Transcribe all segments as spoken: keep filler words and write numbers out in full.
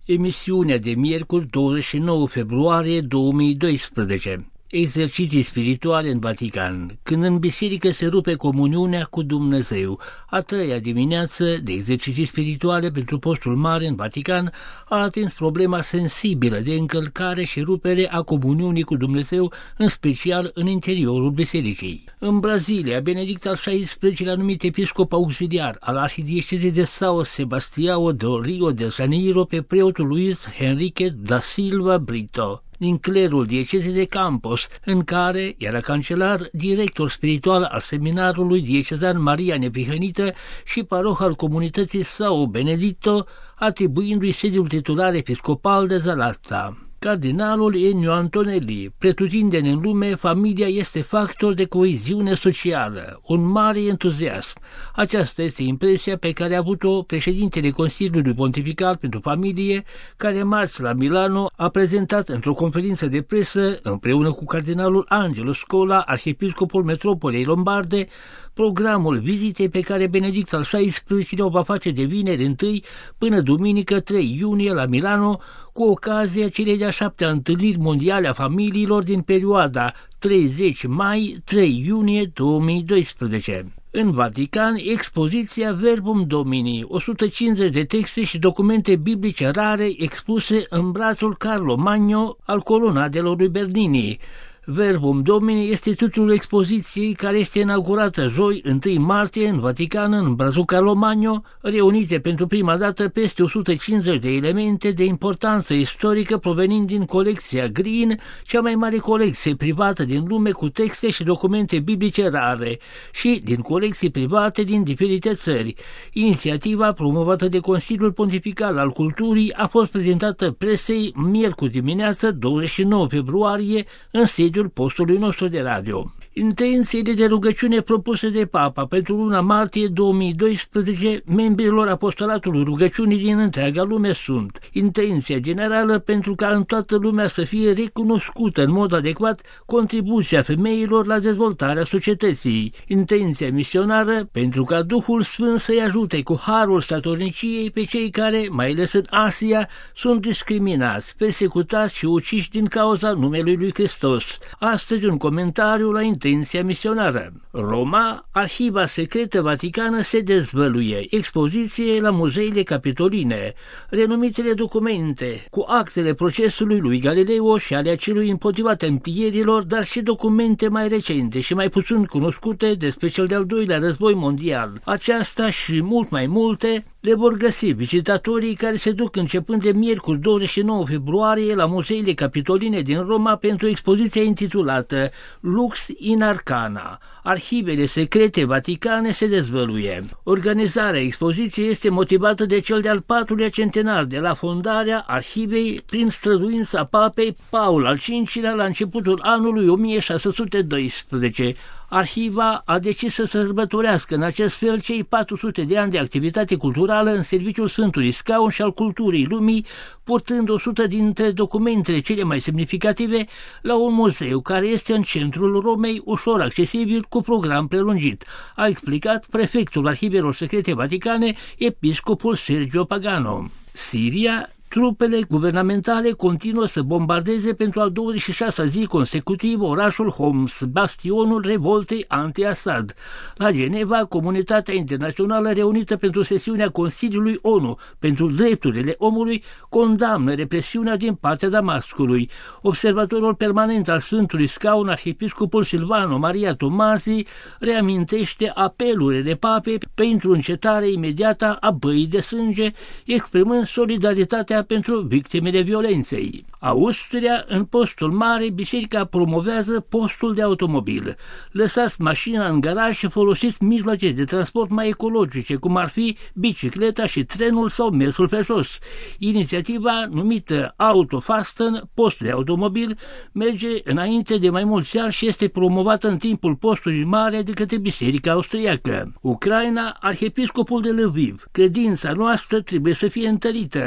Emisiunea de miercuri douăzeci și nouă februarie două mii doisprezece. Exerciții spirituale în Vatican, când în biserică se rupe comuniunea cu Dumnezeu. A treia dimineață de exerciții spirituale pentru postul mare în Vatican a atins problema sensibilă de încălcare și rupere a comuniunii cu Dumnezeu, în special în interiorul bisericii. În Brazilia, Benedict al șaisprezecelea-lea, numit episcop auxiliar al arhidiecezei de São Sebastião do Rio de Janeiro pe preotul Luiz Henrique da Silva Brito, din clerul diecezei de Campos, în care era cancelar, director spiritual al seminarului diecezan Maria Neprihănită și paroh al comunității São Benedito, atribuindu-i sediul titular episcopal de Zalata. Cardinalul Ennio Antonelli: pretutindeni în lume, familia este factor de coeziune socială, un mare entuziasm. Aceasta este impresia pe care a avut-o președintele Consiliului Pontifical pentru Familie, care marți la Milano a prezentat într-o conferință de presă, împreună cu cardinalul Angelo Scola, arhiepiscopul metropolei Lombarde, programul vizitei pe care Benedict al șaisprezecelea-lea o va face de vineri întâi până duminică trei iunie la Milano, cu ocazia celei de-a șaptea întâlniri mondiale a familiilor din perioada treizeci mai - trei iunie două mii doisprezece. În Vatican, expoziția Verbum Domini, o sută cincizeci de texte și documente biblice rare expuse în brațul Carlo Magno al colonadelor lui Bernini. Verbum Domini este titlul expoziției, care este inaugurată joi, întâi martie, în Vatican, în Brazul Carlo Magno, reunite pentru prima dată peste o sută cincizeci de elemente de importanță istorică provenind din colecția Green, cea mai mare colecție privată din lume cu texte și documente biblice rare, și din colecții private din diferite țări. Inițiativa, promovată de Consiliul Pontifical al Culturii, a fost prezentată presei miercuri dimineață, douăzeci și nouă februarie, în sediul postului nostru de radio. Intențiile de rugăciune propuse de Papa pentru luna martie două mii doisprezece membrilor apostolatului rugăciunii din întreaga lume sunt: intenția generală pentru ca în toată lumea să fie recunoscută în mod adecvat contribuția femeilor la dezvoltarea societății; intenția misionară pentru ca Duhul Sfânt să-i ajute cu harul statorniciei pe cei care, mai ales în Asia, sunt discriminați, persecutați și uciși din cauza numelui lui Hristos. Astăzi un comentariu la intenția misionară. Roma, Arhiva Secretă Vaticană se dezvăluie. Expoziție la muzeile capitoline. Renumitele documente cu actele procesului lui Galileo și ale acelui împotriva templierilor, dar și documente mai recente și mai puțin cunoscute despre cel de-al doilea război mondial. Aceasta și mult mai multe le vor găsi vizitatorii care se duc începând de miercuri douăzeci și nouă februarie la muzeile capitoline din Roma pentru expoziția intitulată Lux in Arcana. Arhivele secrete vaticane se dezvăluie. Organizarea expoziției este motivată de cel de-al patrulea centenar de la fondarea arhivei prin străduința papei Paul al cincilea la începutul anului o mie șase sute doisprezece. Arhiva a decis să sărbătorească în acest fel cei patru sute de ani de activitate culturală în serviciul Sfântului Scaun și al culturii lumii, purtând o sută dintre documentele cele mai semnificative la un muzeu care este în centrul Romei, ușor accesibil, cu program prelungit, a explicat prefectul Arhivelor Secrete Vaticane, episcopul Sergio Pagano. Siria. Trupele guvernamentale continuă să bombardeze pentru al douăzeci și șasea zi consecutiv orașul Homs, bastionul revoltei anti-Assad. La Geneva, comunitatea internațională reunită pentru sesiunea Consiliului O N U pentru drepturile omului condamnă represiunea din partea Damascului. Observatorul permanent al Sfântului Scaun, arhiepiscopul Silvano Maria Tomasi, reamintește apelurile papei pentru încetarea imediată a băii de sânge, exprimând solidaritatea pentru victimele violenței. Austria, în postul mare, biserica promovează postul de automobil. Lăsați mașina în garaj și folosiți mijloace de transport mai ecologice, cum ar fi bicicleta și trenul sau mersul pe jos. Inițiativa, numită Autofasten, post de automobil, merge înainte de mai mulți ani și este promovată în timpul postului mare de către biserica austriacă. Ucraina, arhiepiscopul de Lviv: credința noastră trebuie să fie întărită.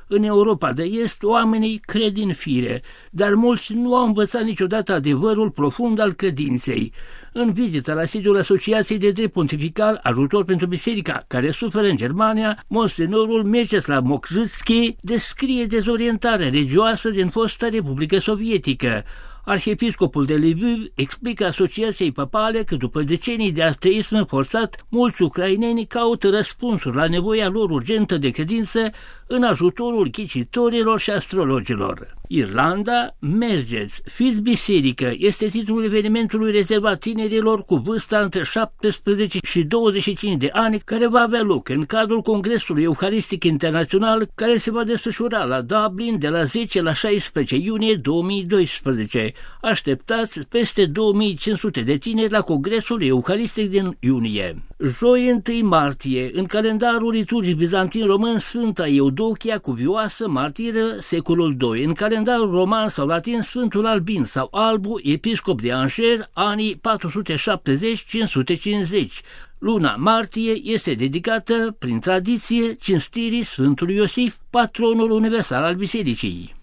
În Europa de Est, oamenii cred în fire, dar mulți nu au învățat niciodată adevărul profund al credinței. În vizită la sediul Asociației de Drept Pontifical Ajutor pentru Biserica care suferă în Germania, monsenorul Mieczysław Mokrzycki descrie dezorientarea religioasă din fosta Republică Sovietică. Arhiepiscopul de Lviv explică Asociației Papale că după decenii de ateism forțat, mulți ucraineni caută răspunsuri la nevoia lor urgentă de credință în ajutorul ghicitorilor și astrologilor. Irlanda, mergeți, fiți biserică, este titlul evenimentului rezervat tinerilor cu vârsta între șaptesprezece și douăzeci și cinci de ani, care va avea loc în cadrul Congresului Euharistic Internațional, care se va desfășura la Dublin de la zece la șaisprezece iunie două mii doisprezece. Așteptați peste două mii cinci sute de tineri la Congresul Euharistic din iunie. Joi întâi martie, în calendarul liturgic bizantin român, Sfânta Eudochia Cuvioasă, martiră, secolul doi, în calendarul roman sau latin Sfântul Albin sau Albu, episcop de Angers, anii patru sute șaptezeci - cinci sute cincizeci. Luna martie este dedicată, prin tradiție, cinstirii Sfântului Iosif, patronul universal al bisericii.